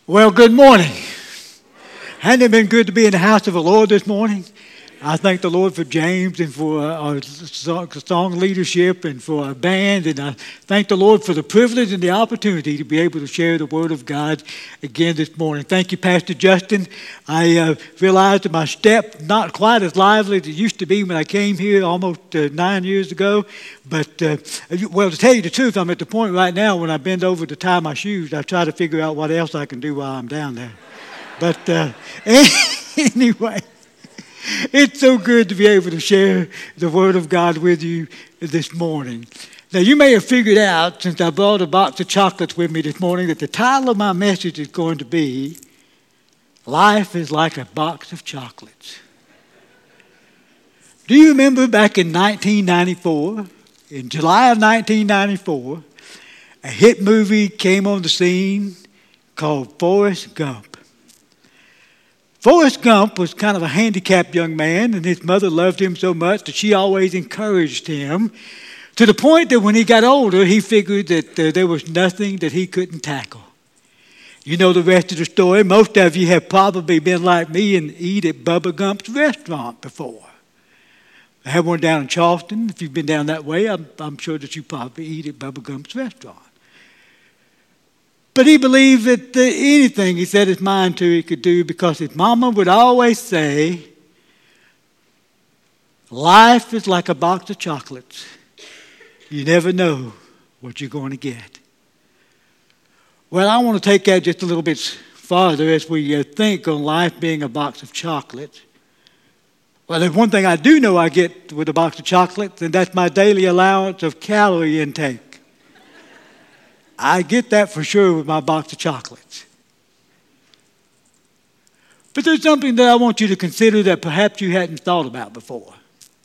Well, good morning. Hadn't it been good to be in the house of the Lord this morning? I thank the Lord for James and for our song leadership and for our band. And I thank the Lord for the privilege and the opportunity to be able to share the Word of God again this morning. Thank you, Pastor Justin. I realized that my step not quite as lively as it used to be when I came here almost 9 years ago. But, well, to tell you the truth, I'm at the point right now when I bend over to tie my shoes, I try to figure out what else I can do while I'm down there. But anyway. It's so good to be able to share the Word of God with you this morning. Now, you may have figured out, since I brought a box of chocolates with me this morning, that the title of my message is going to be, Life is Like a Box of Chocolates. Do you remember back in 1994, in July of 1994, a hit movie came on the scene called Forrest Gump? Forrest Gump was kind of a handicapped young man, and his mother loved him so much that she always encouraged him to the point that when he got older, he figured that there was nothing that he couldn't tackle. You know the rest of the story. Most of you have probably been like me and eat at Bubba Gump's restaurant before. I have one down in Charleston. If you've been down that way, I'm sure that you probably eat at Bubba Gump's restaurant. But he believed that anything he set his mind to he could do because his mama would always say, life is like a box of chocolates. You never know what you're going to get. Well, I want to take that just a little bit farther as we think on life being a box of chocolates. Well, there's one thing I do know I get with a box of chocolates, and that's my daily allowance of calorie intake. I get that for sure with my box of chocolates. But there's something that I want you to consider that perhaps you hadn't thought about before.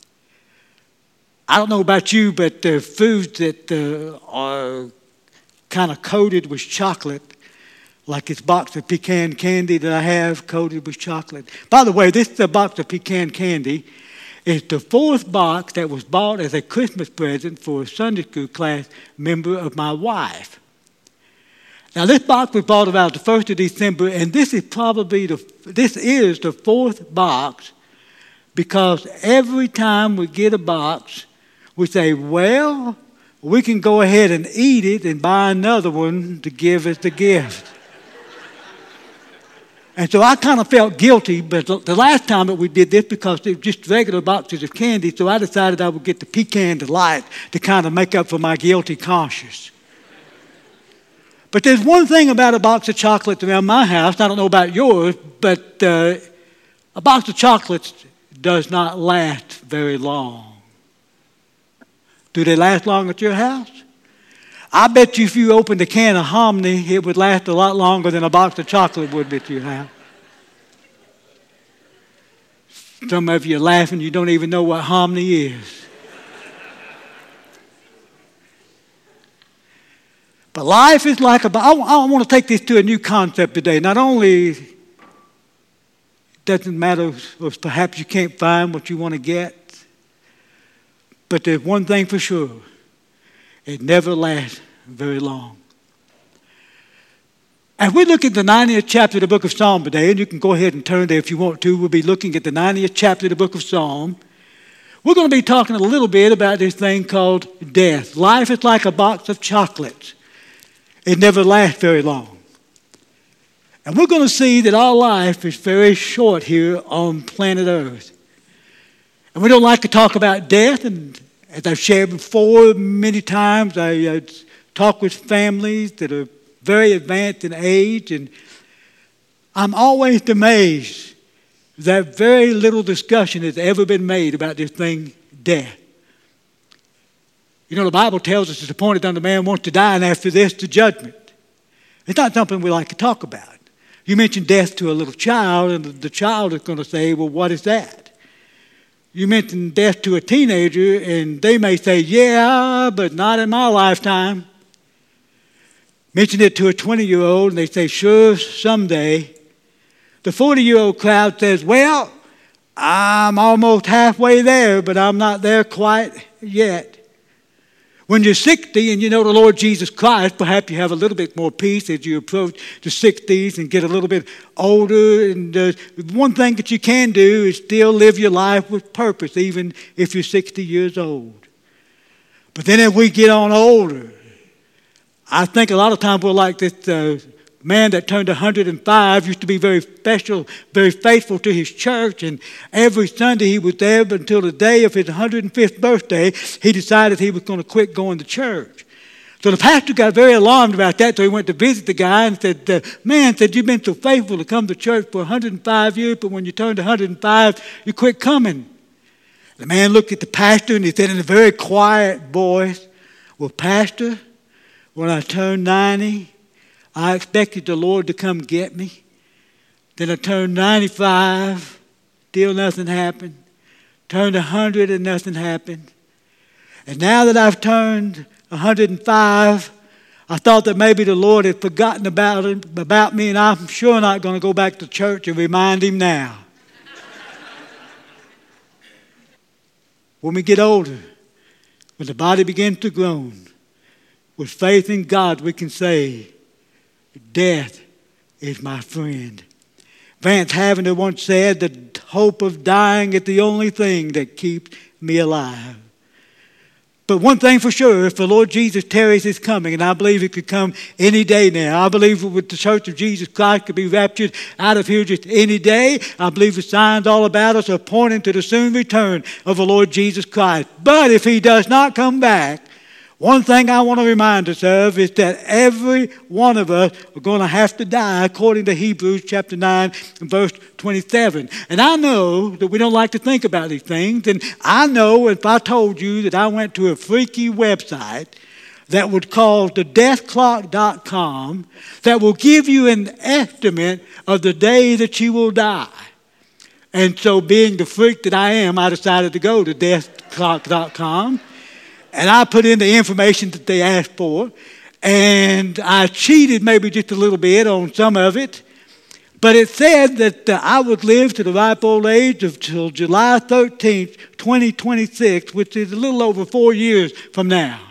I don't know about you, but there are foods that are kind of coated with chocolate, like this box of pecan candy that I have coated with chocolate. By the way, this box of pecan candy is the fourth box that was bought as a Christmas present for a Sunday school class member of my wife. Now, this box was bought about the 1st of December, and this is the fourth box because every time we get a box, we say, well, we can go ahead and eat it and buy another one to give as the gift. And so I kind of felt guilty, but the last time that we did this, because they were just regular boxes of candy, so I decided I would get the Pecan Delight to kind of make up for my guilty conscience. But there's one thing about a box of chocolates around my house, I don't know about yours, but a box of chocolates does not last very long. Do they last long at your house? I bet you if you opened a can of hominy, it would last a lot longer than a box of chocolate would at your house. Some of you are laughing, you don't even know what hominy is. But life is like I want to take this to a new concept today. Not only doesn't matter if perhaps you can't find what you want to get, but there's one thing for sure. It never lasts very long. As we look at the 90th chapter of the book of Psalm today, and you can go ahead and turn there if you want to, we'll be looking at the 90th chapter of the book of Psalm. We're going to be talking a little bit about this thing called death. Life is like a box of chocolates. It never lasts very long. And we're going to see that our life is very short here on planet Earth. And we don't like to talk about death, and as I've shared before many times, I talk with families that are very advanced in age, and I'm always amazed that very little discussion has ever been made about this thing, death. You know, the Bible tells us it's appointed unto man once to die, and after this, the judgment. It's not something we like to talk about. You mention death to a little child, and the child is going to say, well, what is that? You mention death to a teenager, and they may say, yeah, but not in my lifetime. Mention it to a 20-year-old, and they say, sure, someday. The 40-year-old crowd says, well, I'm almost halfway there, but I'm not there quite yet. When you're 60 and you know the Lord Jesus Christ, perhaps you have a little bit more peace as you approach the 60s and get a little bit older. And one thing that you can do is still live your life with purpose, even if you're 60 years old. But then as we get on older, I think a lot of times we're like this man that turned 105, used to be very special, very faithful to his church, and every Sunday he was there, but until the day of his 105th birthday, he decided he was going to quit going to church. So the pastor got very alarmed about that, so he went to visit the guy and said, man, you've been so faithful to come to church for 105 years, but when you turned 105, you quit coming. The man looked at the pastor and he said in a very quiet voice, well, Pastor, when I turned 90, I expected the Lord to come get me. Then I turned 95, still nothing happened. Turned 100 and nothing happened. And now that I've turned 105, I thought that maybe the Lord had forgotten about me, and I'm sure not going to go back to church and remind him now. When we get older, when the body begins to groan, with faith in God, we can say, death is my friend. Vance Havner once said, the hope of dying is the only thing that keeps me alive. But one thing for sure, if the Lord Jesus tarries his coming, and I believe it could come any day now. I believe the Church of Jesus Christ could be raptured out of here just any day. I believe the signs all about us are pointing to the soon return of the Lord Jesus Christ. But if he does not come back, one thing I want to remind us of is that every one of us are going to have to die according to Hebrews chapter 9 and verse 27. And I know that we don't like to think about these things. And I know if I told you that I went to a freaky website that would call the deathclock.com that will give you an estimate of the day that you will die. And so being the freak that I am, I decided to go to deathclock.com. And I put in the information that they asked for. And I cheated maybe just a little bit on some of it. But it said that I would live to the ripe old age of till July 13th, 2026, which is a little over 4 years from now.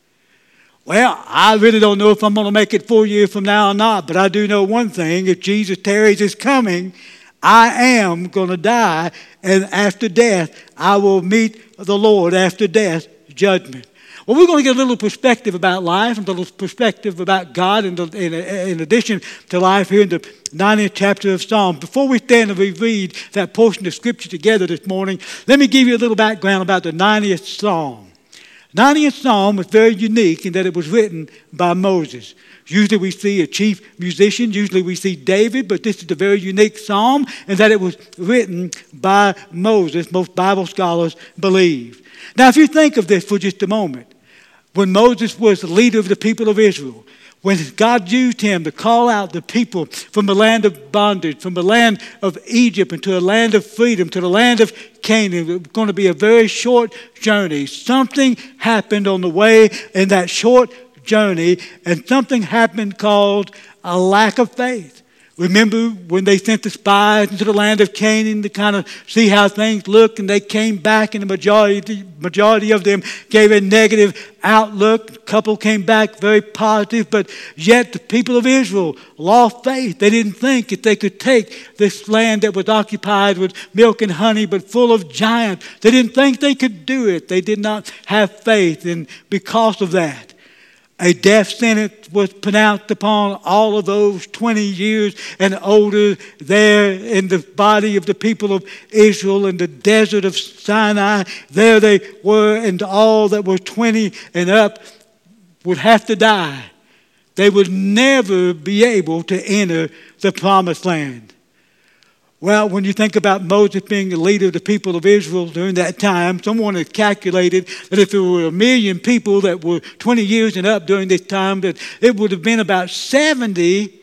Well, I really don't know if I'm going to make it 4 years from now or not. But I do know one thing. If Jesus tarries his coming, I am going to die. And after death, I will meet the Lord after death. Judgment. Well, we're going to get a little perspective about life and a little perspective about God in addition to life here in the 90th chapter of Psalms. Before we stand and we read that portion of Scripture together this morning, let me give you a little background about the 90th Psalm. 90th Psalm is very unique in that it was written by Moses. Usually we see a chief musician, usually we see David, but this is a very unique psalm in that it was written by Moses, most Bible scholars believe. Now, if you think of this for just a moment, when Moses was the leader of the people of Israel, when God used him to call out the people from the land of bondage, from the land of Egypt into a land of freedom, to the land of Canaan, it was going to be a very short journey. Something happened on the way in that short journey, and something happened called a lack of faith. Remember when they sent the spies into the land of Canaan to kind of see how things look, and they came back, and the majority of them gave a negative outlook. A couple came back very positive, but yet the people of Israel lost faith. They didn't think that they could take this land that was occupied with milk and honey, but full of giants. They didn't think they could do it. They did not have faith, and because of that, a death sentence was pronounced upon all of those 20 years and older there in the body of the people of Israel in the desert of Sinai. There they were, and all that were 20 and up would have to die. They would never be able to enter the promised land. Well, when you think about Moses being the leader of the people of Israel during that time, someone has calculated that if there were 1 million people that were 20 years and up during this time, that it would have been about 70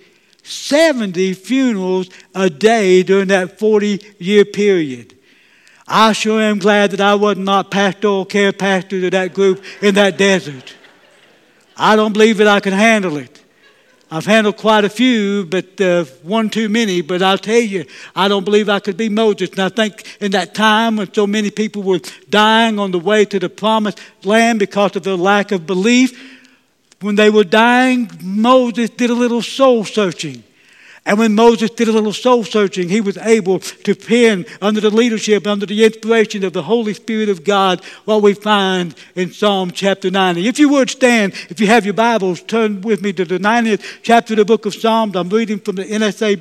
funerals a day during that 40-year period. I sure am glad that I was not pastoral care pastor to that group in that desert. I don't believe that I could handle it. I've handled quite a few, but one too many. But I'll tell you, I don't believe I could be Moses. And I think in that time when so many people were dying on the way to the promised land because of their lack of belief, when they were dying, Moses did a little soul searching. And when Moses did a little soul searching, he was able to pen under the leadership, under the inspiration of the Holy Spirit of God, what we find in Psalm chapter 90. If you would stand, if you have your Bibles, turn with me to the 90th chapter of the book of Psalms. I'm reading from the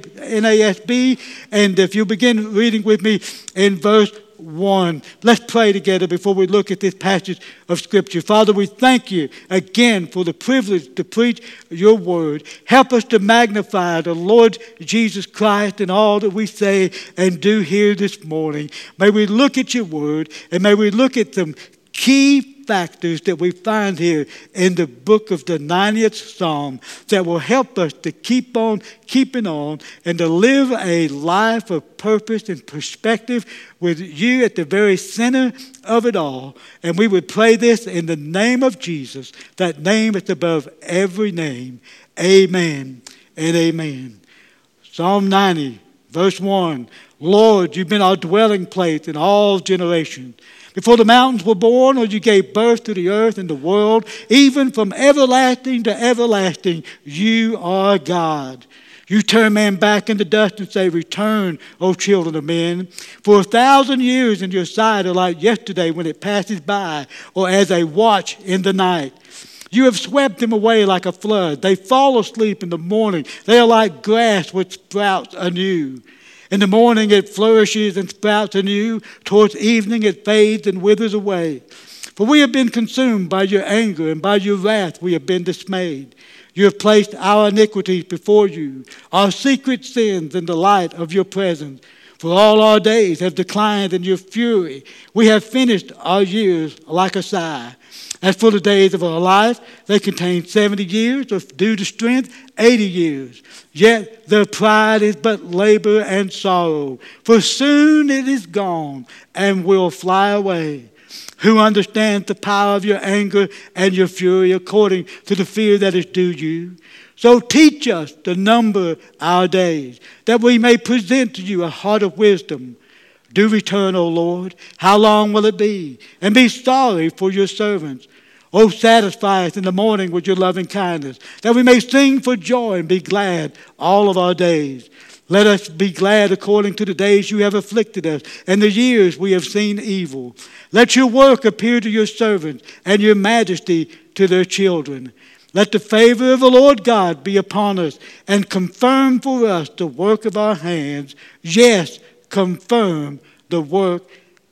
NASB, and if you begin reading with me in verse 1. Let's pray together before we look at this passage of Scripture. Father, we thank you again for the privilege to preach your word. Help us to magnify the Lord Jesus Christ in all that we say and do here this morning. May we look at your word, and may we look at some key factors that we find here in the book of the 90th Psalm that will help us to keep on keeping on and to live a life of purpose and perspective with you at the very center of it all. And we would pray this in the name of Jesus, that name is above every name. Amen and amen. Psalm 90, verse 1. Lord, you've been our dwelling place in all generations. Before the mountains were born, or you gave birth to the earth and the world, even from everlasting to everlasting, you are God. You turn man back into dust and say, return, O children of men. For 1,000 years in your sight are like yesterday when it passes by, or as a watch in the night. You have swept them away like a flood. They fall asleep in the morning. They are like grass which sprouts anew. In the morning it flourishes and sprouts anew. Towards evening it fades and withers away. For we have been consumed by your anger, and by your wrath we have been dismayed. You have placed our iniquities before you, our secret sins in the light of your presence. For all our days have declined in your fury. We have finished our years like a sigh. As for the days of our life, they contain 70 years, or due to strength, 80 years. Yet their pride is but labor and sorrow. For soon it is gone and will fly away. Who understands the power of your anger and your fury according to the fear that is due you? So teach us to number our days, that we may present to you a heart of wisdom. Do return, O Lord. How long will it be? And be sorry for your servants. O satisfy us in the morning with your loving kindness, that we may sing for joy and be glad all of our days. Let us be glad according to the days you have afflicted us, and the years we have seen evil. Let your work appear to your servants, and your majesty to their children. Let the favor of the Lord God be upon us, and confirm for us the work of our hands. Yes, confirm the work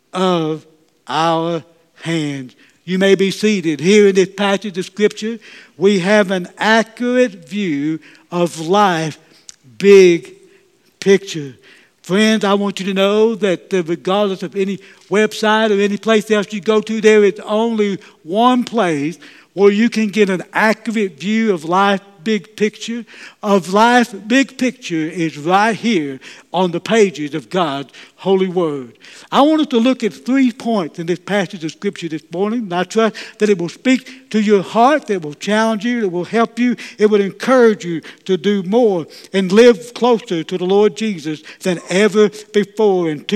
of our hands. You may be seated. Here in this passage of Scripture, we have an accurate view of life, big picture. Friends, I want you to know that regardless of any website or any place else you go to, there is only one place where you can get an accurate view of life, big picture. Of life, big picture is right here on the pages of God's holy word. I want us to look at 3 points in this passage of Scripture this morning. And I trust that it will speak to your heart, that it will challenge you, that it will help you, it will encourage you to do more and live closer to the Lord Jesus than ever before in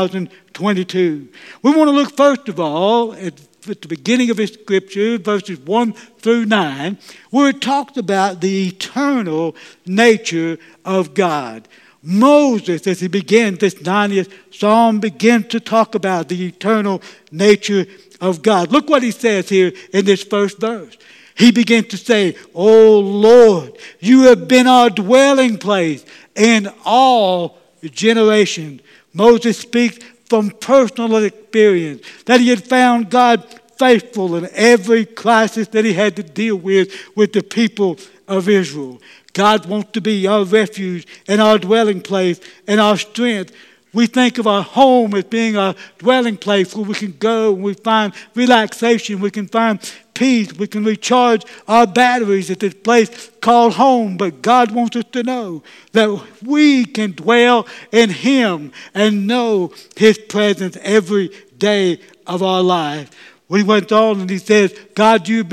2022. We want to look first of all at the beginning of his Scripture, verses 1 through 9, where it talks about the eternal nature of God. Moses, as he begins this 90th Psalm, begins to talk about the eternal nature of God. Look what he says here in this first verse. He begins to say, "O Lord, you have been our dwelling place in all generations." Moses speaks from personal experience, that he had found God faithful in every crisis that he had to deal with the people of Israel. God wants to be our refuge and our dwelling place and our strength. We think of our home as being our dwelling place where we can go and we find relaxation, we can find peace, we can recharge our batteries at this place called home. But God wants us to know that we can dwell in Him and know His presence every day of our life. We went on and he says, God, you've been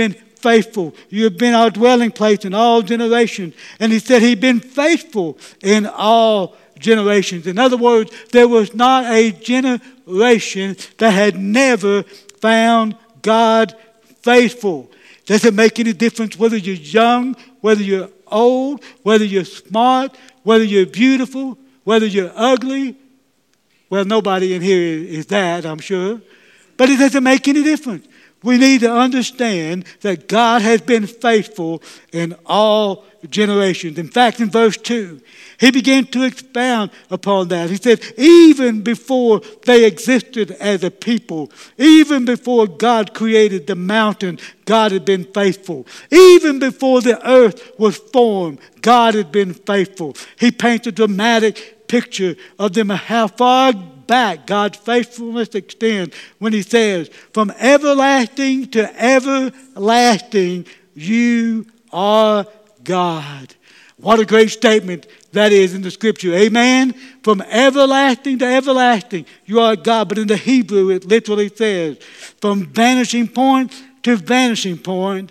faithful. You have been our dwelling place in all generations. And he said he'd been faithful in all generations. In other words, there was not a generation that had never found God faithful. Does it make any difference whether you're young, whether you're old, whether you're smart, whether you're beautiful, whether you're ugly? Well, nobody in here is that, I'm sure. But it doesn't make any difference. We need to understand that God has been faithful in all generations. In fact, in verse 2, he began to expound upon that. He said, even before they existed as a people, even before God created the mountain, God had been faithful. Even before the earth was formed, God had been faithful. He paints a dramatic picture of them, how far back God's faithfulness extends when he says, from everlasting to everlasting, you are God. What a great statement that is in the scripture. Amen? From everlasting to everlasting, you are God. But in the Hebrew, it literally says, from vanishing point to vanishing point,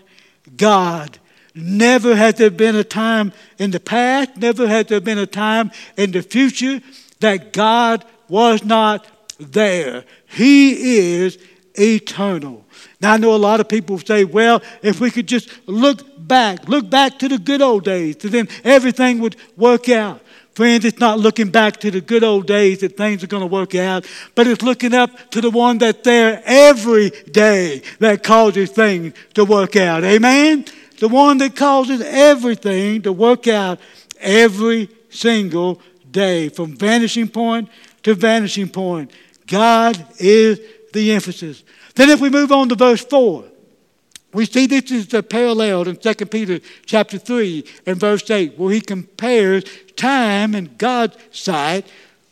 God. Never has there been a time in the past, never has there been a time in the future that God was not there. He is eternal. Now, I know a lot of people say, well, if we could just look back to the good old days, then everything would work out. Friends, it's not looking back to the good old days that things are going to work out, but it's looking up to the one that's there every day that causes things to work out. Amen? The one that causes everything to work out every single day, from vanishing point to vanishing point. God is the emphasis. Then if we move on to verse 4, we see this is paralleled in 2 Peter chapter 3 and verse 8, where he compares time in God's sight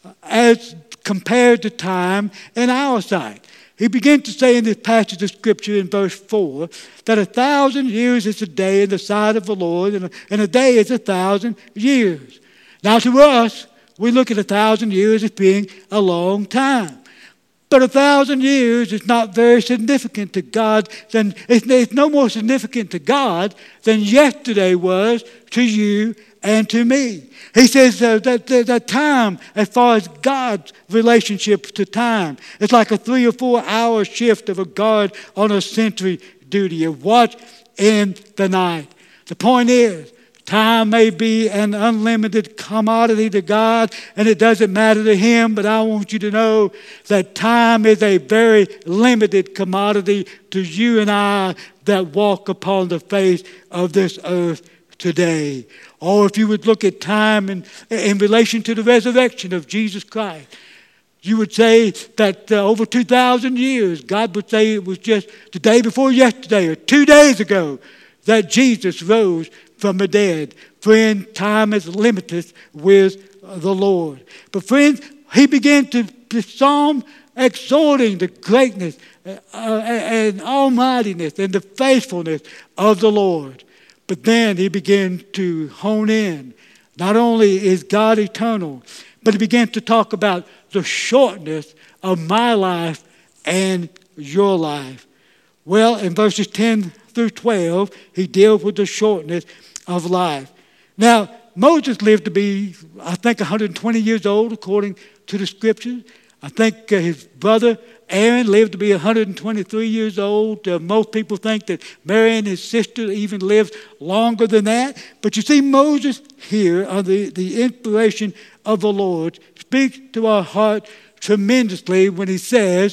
as compared to time in our sight. He begins to say in this passage of Scripture in verse 4 that 1,000 years is a day in the sight of the Lord, and a day is 1,000 years. Now to us, we look at 1,000 years as being a long time. But 1,000 years is not very significant to God. It's no more significant to God than yesterday was to you and to me. He says that time, as far as God's relationship to time, it's like a 3 or 4 hour shift of a guard on a sentry duty, a watch in the night. The point is, time may be an unlimited commodity to God, and it doesn't matter to him, but I want you to know that time is a very limited commodity to you and I that walk upon the face of this earth today. Or if you would look at time in relation to the resurrection of Jesus Christ, you would say that over 2,000 years, God would say it was just the day before yesterday or 2 days ago that Jesus rose from the dead. Friend, time is limited with the Lord. But friends, he began to psalm exhorting the greatness and almightiness and the faithfulness of the Lord. But then he began to hone in. Not only is God eternal, but he began to talk about the shortness of my life and your life. Well, in verses 10 through 12, he deals with the shortness of life. Now, Moses lived to be, I think, 120 years old, according to the scriptures. I think his brother Aaron lived to be 123 years old. Most people think that Mary and his sister even lived longer than that. But you see, Moses here, under the inspiration of the Lord, speaks to our heart tremendously when he says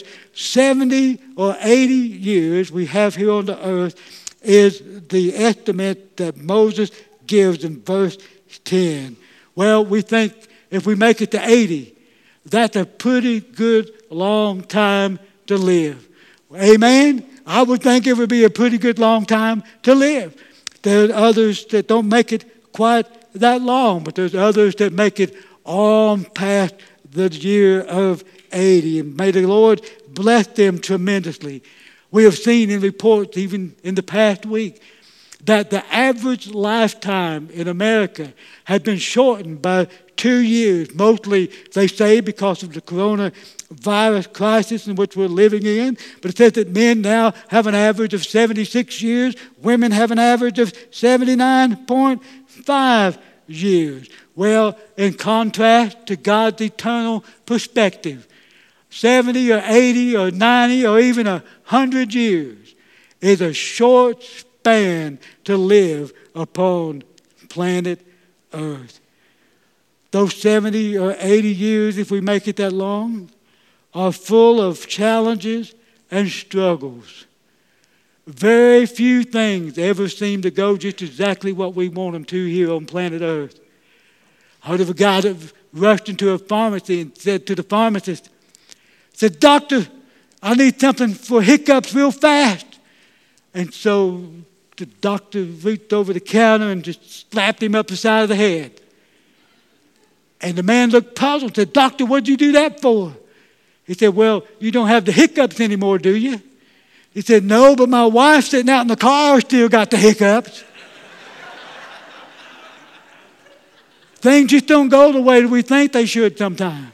70 or 80 years we have here on the earth is the estimate that Moses gives in verse 10. Well, we think if we make it to 80, that's a pretty good long time to live. Amen? I would think it would be a pretty good long time to live. There are others that don't make it quite that long, but there's others that make it on past the year of 80. And may the Lord bless them tremendously. We have seen in reports, even in the past week, that the average lifetime in America had been shortened by 2 years, mostly, they say, because of the coronavirus crisis in which we're living in. But it says that men now have an average of 76 years. Women have an average of 79.5 years. Well, in contrast to God's eternal perspective, 70 or 80 or 90 or even 100 years is a short span to live upon planet Earth. Those 70 or 80 years, if we make it that long, are full of challenges and struggles. Very few things ever seem to go just exactly what we want them to here on planet Earth. I heard of a guy that rushed into a pharmacy and said to the pharmacist, said, "Doctor, I need something for hiccups real fast." And so the doctor reached over the counter and just slapped him up the side of the head. And the man looked puzzled and said, "Doctor, what'd you do that for?" He said, "Well, you don't have the hiccups anymore, do you?" He said, "No, but my wife sitting out in the car still got the hiccups." Things just don't go the way that we think they should sometimes.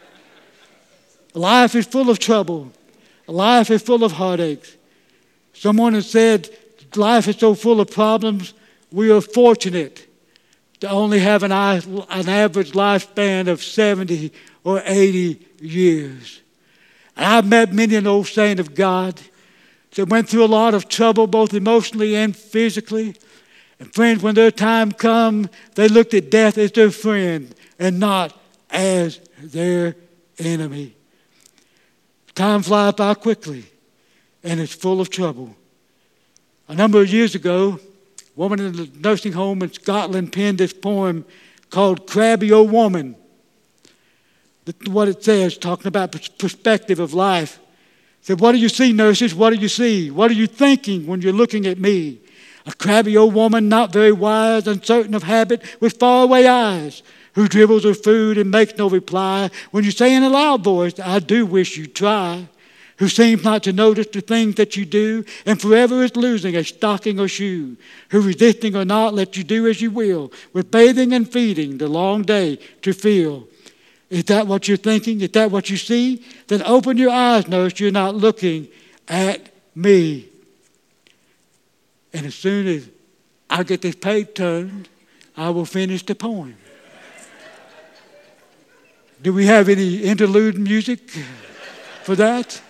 Life is full of trouble. Life is full of heartaches. Someone has said, life is so full of problems, we are fortunate to only have an average lifespan of 70 or 80 years. And I've met many an old saint of God that went through a lot of trouble, both emotionally and physically. And friends, when their time come, they looked at death as their friend and not as their enemy. Time flies by quickly, and it's full of trouble. A number of years ago, a woman in a nursing home in Scotland penned this poem called "Crabby Old Woman." What it says, talking about perspective of life. It said, "What do you see, nurses? What do you see? What are you thinking when you're looking at me? A crabby old woman, not very wise, uncertain of habit, with faraway eyes, who dribbles her food and makes no reply when you say in a loud voice, 'I do wish you'd try,' who seems not to notice the things that you do and forever is losing a stocking or shoe, who resisting or not lets you do as you will, with bathing and feeding the long day to feel." Is that what you're thinking? Is that what you see? Then open your eyes, nurse. You're not looking at me. And as soon as I get this page turned, I will finish the poem. Do we have any interlude music for that?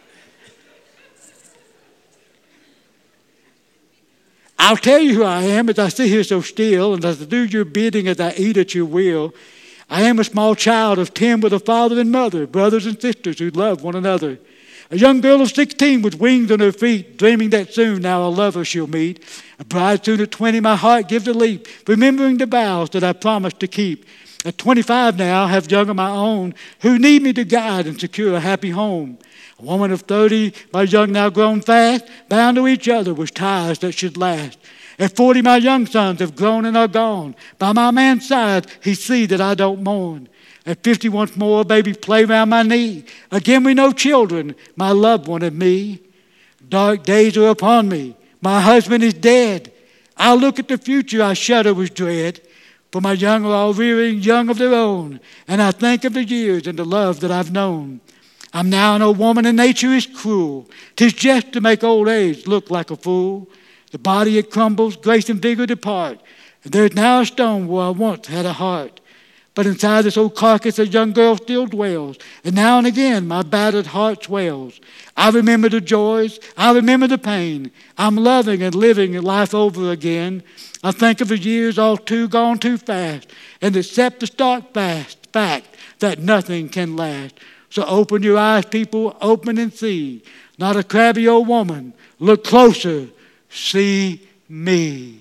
I'll tell you who I am as I sit here so still, and as I do your bidding as I eat at your will. I am a small child of 10 with a father and mother, brothers and sisters who love one another. A young girl of 16 with wings on her feet, dreaming that soon now a lover she'll meet. A bride soon at 20, my heart gives a leap, remembering the vows that I promised to keep. At 25 now, I have young of my own who need me to guide and secure a happy home. A woman of 30, my young now grown fast, bound to each other with ties that should last. At 40, my young sons have grown and are gone. By my man's side, he see that I don't mourn. At 50 once more, baby play round my knee. Again we know children, my loved one and me. Dark days are upon me. My husband is dead. I look at the future, I shudder with dread. For my young are all rearing young of their own. And I think of the years and the love that I've known. I'm now an old woman and nature is cruel. 'Tis just to make old age look like a fool. The body it crumbles, grace and vigor depart. And there's now a stone where I once had a heart. But inside this old carcass a young girl still dwells. And now and again my battered heart swells. I remember the joys, I remember the pain. I'm loving and living life over again. I think of the years all too gone too fast. And accept the stark fact that nothing can last. So open your eyes, people, open and see. Not a crabby old woman. Look closer. See me.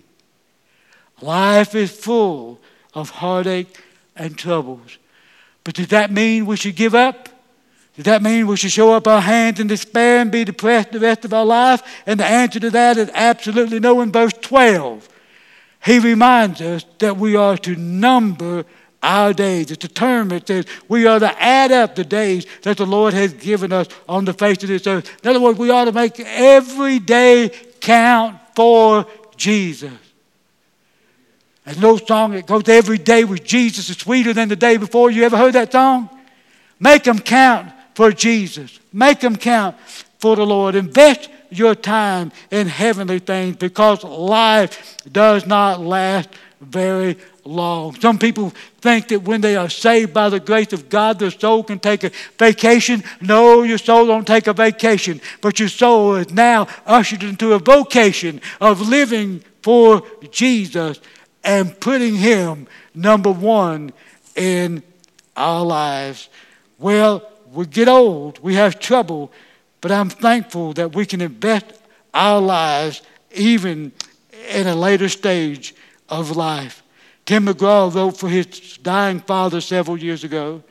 Life is full of heartache and troubles. But does that mean we should give up? Does that mean we should show up our hands in despair and be depressed the rest of our life? And the answer to that is absolutely no. In verse 12, he reminds us that we are to number our days. It's a term that says we are to add up the days that the Lord has given us on the face of this earth. In other words, we ought to make every day count for Jesus. There's no song that goes, every day with Jesus is sweeter than the day before. You ever heard that song? Make them count for Jesus. Make them count for the Lord. Invest your time in heavenly things, because life does not last very long. Some people think that when they are saved by the grace of God, their soul can take a vacation. No, your soul don't take a vacation, but your soul is now ushered into a vocation of living for Jesus and putting Him number one in our lives. Well, we get old, we have trouble, but I'm thankful that we can invest our lives even in a later stage of life. Tim McGraw wrote for his dying father several years ago.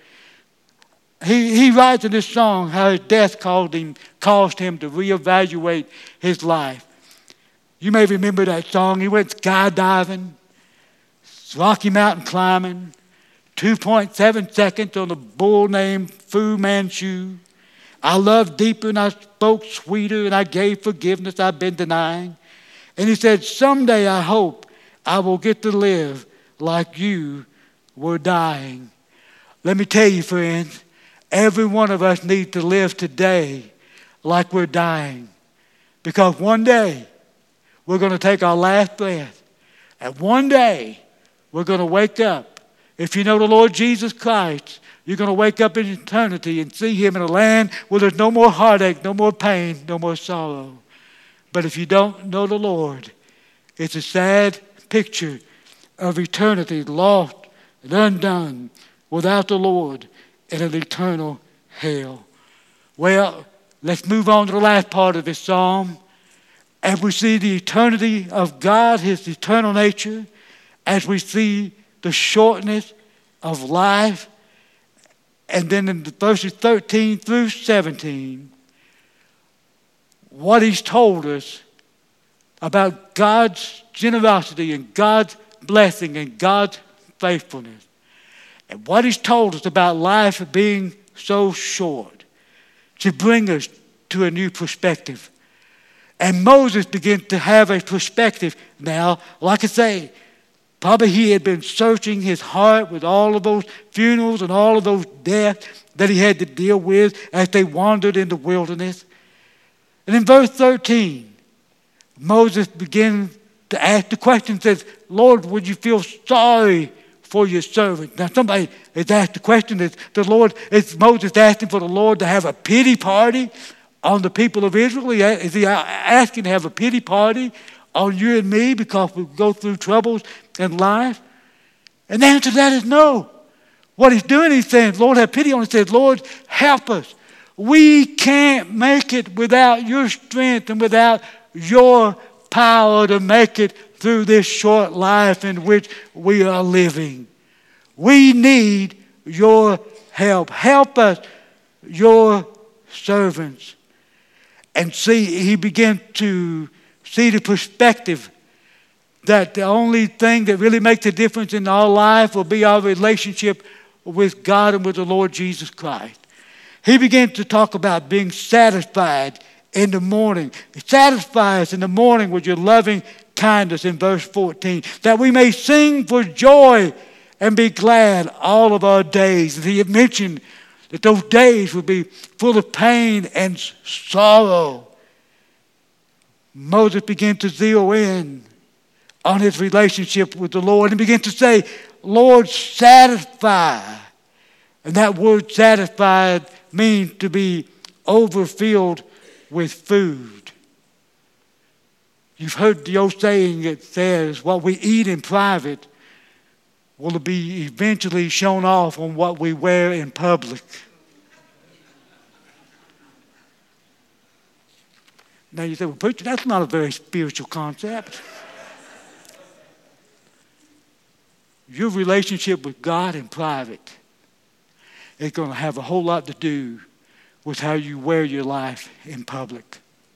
He writes in this song how his death caused him to reevaluate his life. You may remember that song. He went skydiving, Rocky Mountain climbing, 2.7 seconds on a bull named Fu Manchu. I loved deeper and I spoke sweeter and I gave forgiveness I've been denying. And he said, someday I hope I will get to live like you were dying. Let me tell you, friends, every one of us needs to live today like we're dying. Because one day we're going to take our last breath. And one day we're going to wake up. If you know the Lord Jesus Christ, you're going to wake up in eternity and see Him in a land where there's no more heartache, no more pain, no more sorrow. But if you don't know the Lord, it's a sad picture of eternity lost and undone without the Lord in an eternal hell. Well, let's move on to the last part of this psalm. As we see the eternity of God, His eternal nature, as we see the shortness of life, and then in the verses 13 through 17, what He's told us about God's generosity and God's blessing and God's faithfulness. And what He's told us about life being so short to bring us to a new perspective. And Moses began to have a perspective now. Like I say, probably he had been searching his heart with all of those funerals and all of those deaths that he had to deal with as they wandered in the wilderness. And in verse 13, Moses began to ask the question, says, Lord, would you feel sorry for your servant? Now somebody has asked the question, is Moses asking for the Lord to have a pity party on the people of Israel? Is he asking to have a pity party on you and me because we go through troubles in life? And the answer to that is no. What he's doing, he's saying, Lord, have pity on us. He says, Lord, help us. We can't make it without your strength and without your power to make it through this short life in which we are living. We need your help. Help us, your servants. And see, he began to see the perspective that the only thing that really makes a difference in our life will be our relationship with God and with the Lord Jesus Christ. He began to talk about being satisfied in the morning. Satisfy us in the morning with your loving kindness in verse 14, that we may sing for joy and be glad all of our days. And he had mentioned that those days would be full of pain and sorrow. Moses began to zero in on his relationship with the Lord and began to say, Lord, satisfy. And that word satisfied means to be overfilled with food. You've heard the old saying that says, what we eat in private will be eventually shown off on what we wear in public. Now you say, well, preacher, that's not a very spiritual concept. Your relationship with God in private is going to have a whole lot to do with how you wear your life in public.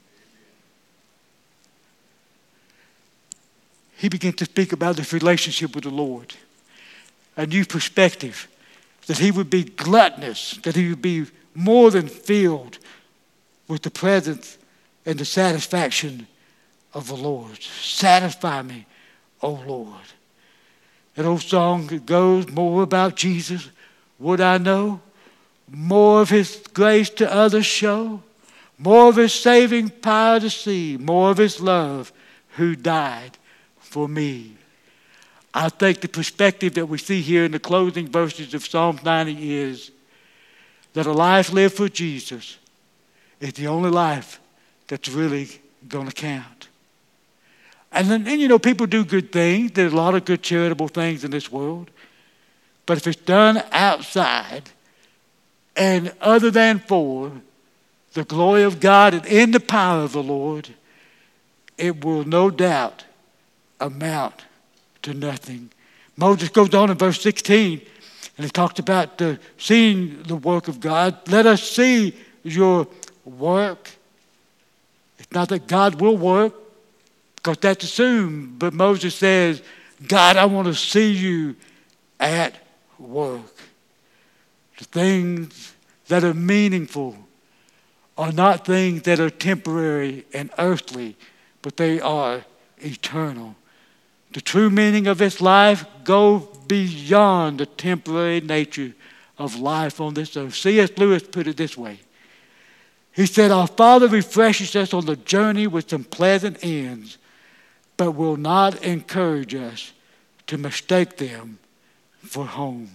He began to speak about this relationship with the Lord, a new perspective, that he would be gluttonous, that he would be more than filled with the presence and the satisfaction of the Lord. Satisfy me, O Lord. That old song that goes, more about Jesus would I know, more of his grace to others show, more of his saving power to see, more of his love who died for me. I think the perspective that we see here in the closing verses of Psalm 90 is that a life lived for Jesus is the only life that's really going to count. And then, people do good things. There's a lot of good charitable things in this world. But if it's done outside and other than for the glory of God and in the power of the Lord, it will no doubt amount to nothing. Moses goes on in verse 16, and he talks about seeing the work of God. Let us see your work. It's not that God will work, because that's assumed. But Moses says, God, I want to see you at work. The things that are meaningful are not things that are temporary and earthly, but they are eternal. The true meaning of this life goes beyond the temporary nature of life on this earth. C.S. Lewis put it this way. He said, our Father refreshes us on the journey with some pleasant ends, but will not encourage us to mistake them for home.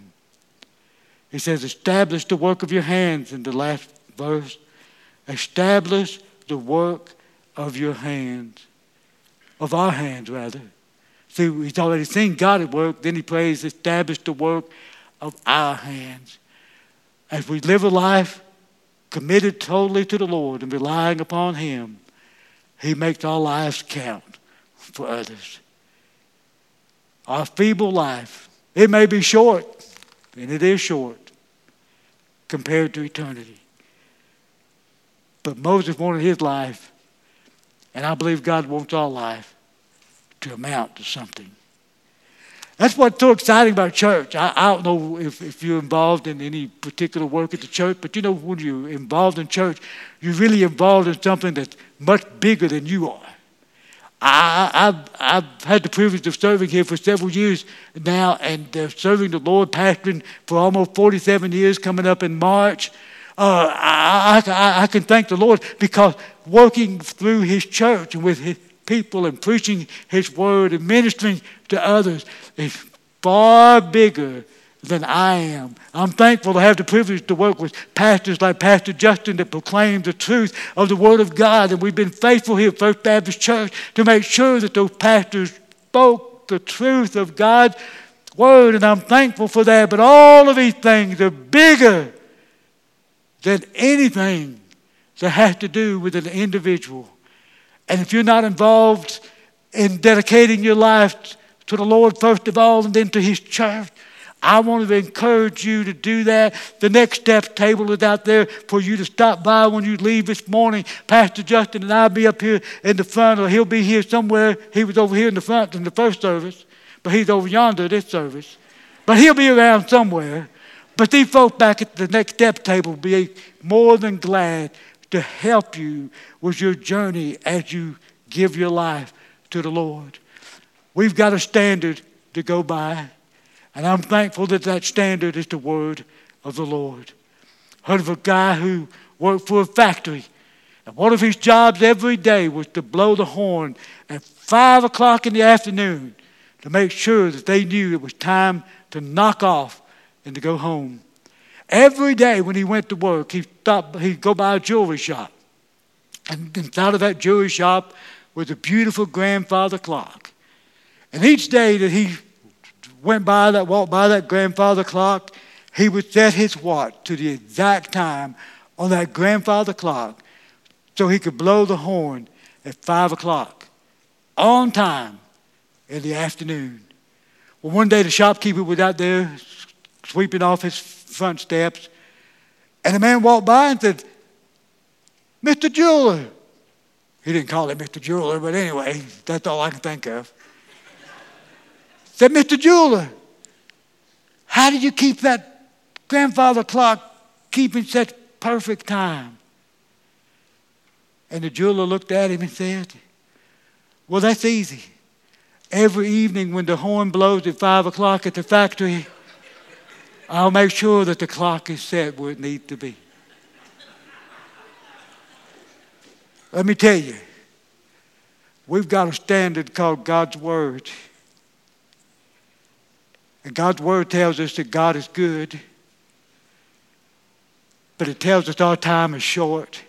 He says, establish the work of your hands in the last verse. Establish the work of your hands, of our hands rather. See, he's already seen God at work. Then he prays, establish the work of our hands. As we live a life committed totally to the Lord and relying upon him, he makes our lives count for others. Our feeble life, it may be short, and it is short compared to eternity. But Moses wanted his life, and I believe God wants our life to amount to something. That's what's so exciting about church. I don't know if you're involved in any particular work at the church, but when you're involved in church, you're really involved in something that's much bigger than you are. I've had the privilege of serving here for several years now, and serving the Lord, pastoring for almost 47 years, coming up in March. I can thank the Lord because working through his church and with his people and preaching his word and ministering to others is far bigger than I am. I'm thankful to have the privilege to work with pastors like Pastor Justin that proclaim the truth of the Word of God. And we've been faithful here at First Baptist Church to make sure that those pastors spoke the truth of God's Word. And I'm thankful for that. But all of these things are bigger than anything that has to do with an individual. And if you're not involved in dedicating your life to the Lord first of all and then to his church, I want to encourage you to do that. The next steps table is out there for you to stop by when you leave this morning. Pastor Justin and I'll be up here in the front, or he'll be here somewhere. He was over here in the front in the first service, but he's over yonder this service. But he'll be around somewhere. But these folks back at the next step table will be more than glad to help you with your journey as you give your life to the Lord. We've got a standard to go by. And I'm thankful that that standard is the word of the Lord. Heard of a guy who worked for a factory. And one of his jobs every day was to blow the horn at 5 o'clock in the afternoon to make sure that they knew it was time to knock off and to go home. Every day when he went to work, he'd go by a jewelry shop. And inside of that jewelry shop was a beautiful grandfather clock. And each day that he walked by that grandfather clock, he would set his watch to the exact time on that grandfather clock so he could blow the horn at 5 o'clock on time in the afternoon. Well, one day the shopkeeper was out there sweeping off his front steps, and a man walked by and said, "Mr. Jeweler." He didn't call him Mr. Jeweler, but anyway, that's all I can think of. Said, "Mr. Jeweler, how did you keep that grandfather clock keeping such perfect time?" And the jeweler looked at him and said, Well, that's easy. Every evening when the horn blows at 5 o'clock at the factory, I'll make sure that the clock is set where it needs to be. Let me tell you, we've got a standard called God's Word. And God's Word tells us that God is good, but it tells us our time is short.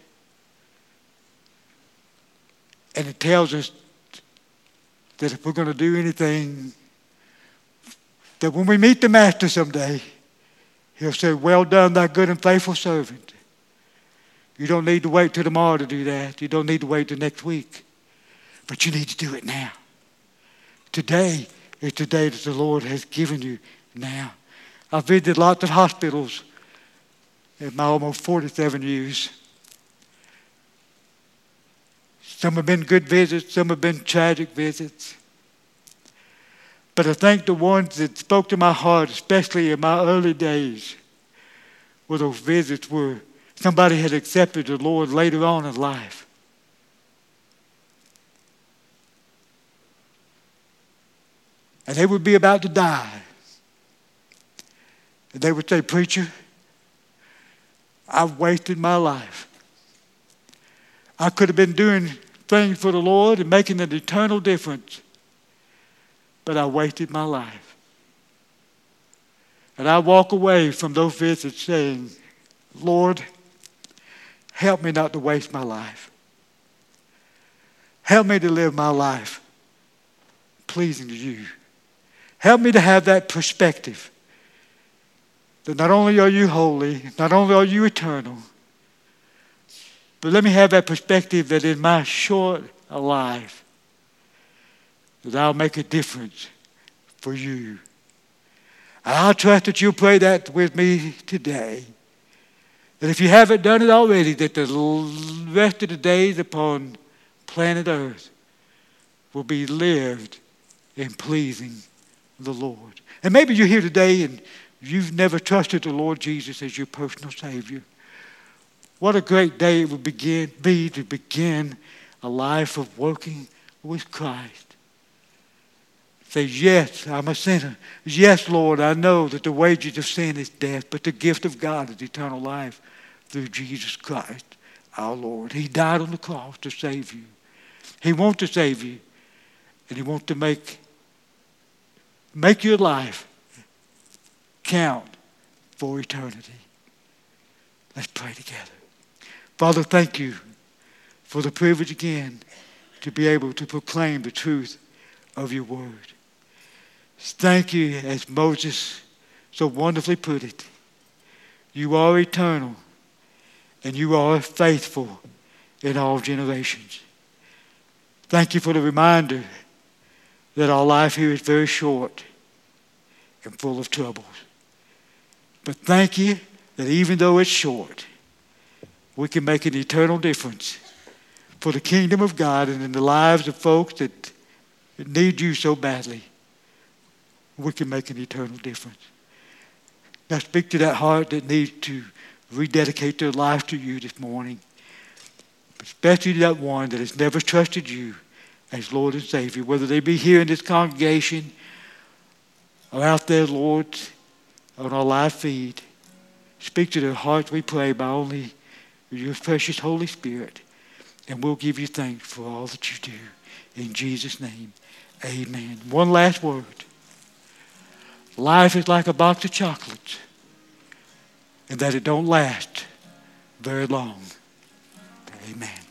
And it tells us that if we're going to do anything, that when we meet the Master someday, He'll say, "Well done, thy good and faithful servant." You don't need to wait till tomorrow to do that. You don't need to wait till next week. But you need to do it now. Today is the day that the Lord has given you now. I've visited lots of hospitals in my almost 47 years. Some have been good visits, some have been tragic visits. But I think the ones that spoke to my heart, especially in my early days, were those visits where somebody had accepted the Lord later on in life. And they would be about to die. And they would say, "Preacher, I've wasted my life. I could have been doing things for the Lord and making an eternal difference, but I wasted my life." And I walk away from those visits saying, "Lord, help me not to waste my life. Help me to live my life pleasing to you. Help me to have that perspective that not only are you holy, not only are you eternal, but let me have that perspective that in my short life, that I'll make a difference for you." And I'll trust that you'll pray that with me today. That if you haven't done it already, that the rest of the days upon planet Earth will be lived in pleasing the Lord. And maybe you're here today and you've never trusted the Lord Jesus as your personal Savior. What a great day it would be to begin a life of working with Christ. Say, "Yes, I'm a sinner. Yes, Lord, I know that the wages of sin is death, but the gift of God is eternal life through Jesus Christ, our Lord. He died on the cross to save you. He wants to save you, and He wants to make your life count for eternity." Let's pray together. Father, thank you for the privilege again to be able to proclaim the truth of your word. Thank you, as Moses so wonderfully put it, you are eternal and you are faithful in all generations. Thank you for the reminder that our life here is very short and full of troubles. But thank you that even though it's short, we can make an eternal difference for the kingdom of God and in the lives of folks that need you so badly. We can make an eternal difference. Now speak to that heart that needs to rededicate their life to you this morning. Especially that one that has never trusted you as Lord and Savior, whether they be here in this congregation or out there, Lord, on our live feed. Speak to their hearts, we pray, by only your precious Holy Spirit. And we'll give you thanks for all that you do. In Jesus' name, amen. One last word. Life is like a box of chocolates, and that it don't last very long. Amen.